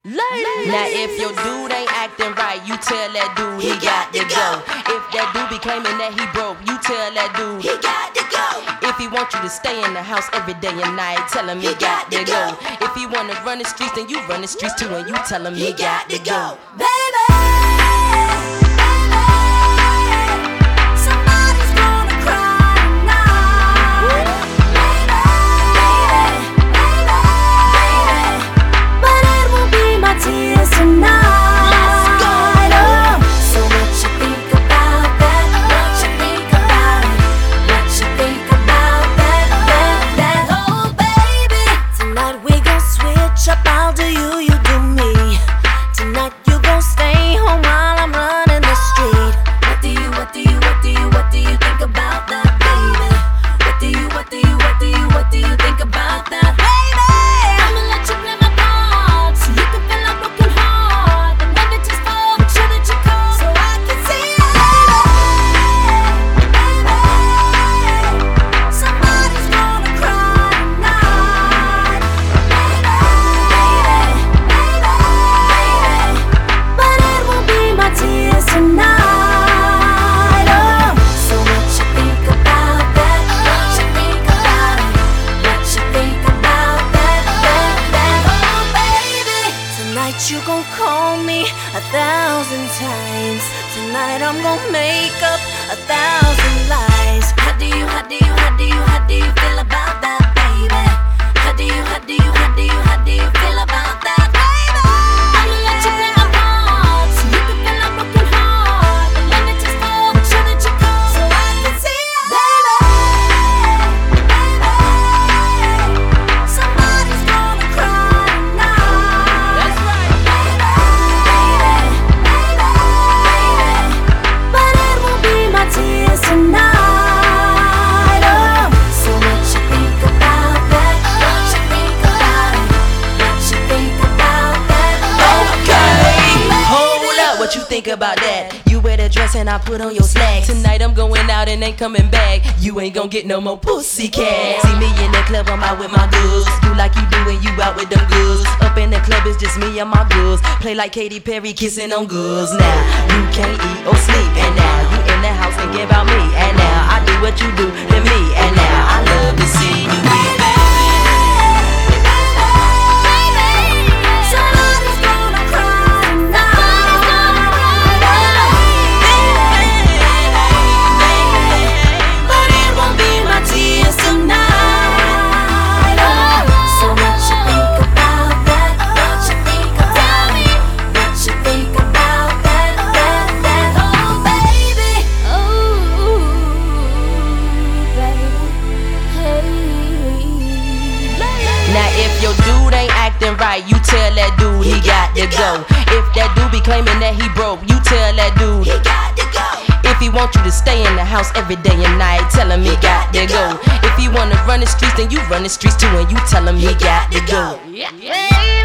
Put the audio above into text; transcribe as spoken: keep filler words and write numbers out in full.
Ladies. Now if your dude ain't acting right, you tell that dude he, he got, got to go. go. If that dude be claiming that he broke, you tell that dude he got to go. If he want you to stay in the house every day and night, tell him he, he got, got to go. go. If he wanna run the streets, then you run the streets too, and you tell him he, he got, got to go. go. Baby. You gon' call me a thousand times. Tonight I'm gon' make up a thousand lies. How do you, how do you, how do you, how do you feel about that, baby? How do you, how do you, how do you, how do you feel about that, baby? I'ma let you play my part, so you can feel like broken heart. And let me just fall, make sure that you call, so I can see it, baby. Baby, somebody's gonna cry tonight. That's right. Tonight, oh. So what you think about that? What you think about it? What you think about that? Okay, hold up, what you think about that? You wear the dress and I put on your slacks. Tonight I'm going out and ain't coming back. You ain't gon' get no more pussy cat. See me in the club, I'm out with my goods. You like you do when you out with them goods. Up in the club, it's just me and my goods. Play like Katy Perry, kissing on goods. Now you can't eat or sleep, and now you in the house thinking about me. And now I do what you do to me, and now I love to see you weep. Now if your dude ain't acting right, you tell that dude he, he got, got to go. go. If that dude be claiming that he broke, you tell that dude he got to go. If he want you to stay in the house every day and night, tell him he, he got, got to go. go. If he wanna run the streets, then you run the streets too, and you tell him he, he got, got to go. go. Yeah.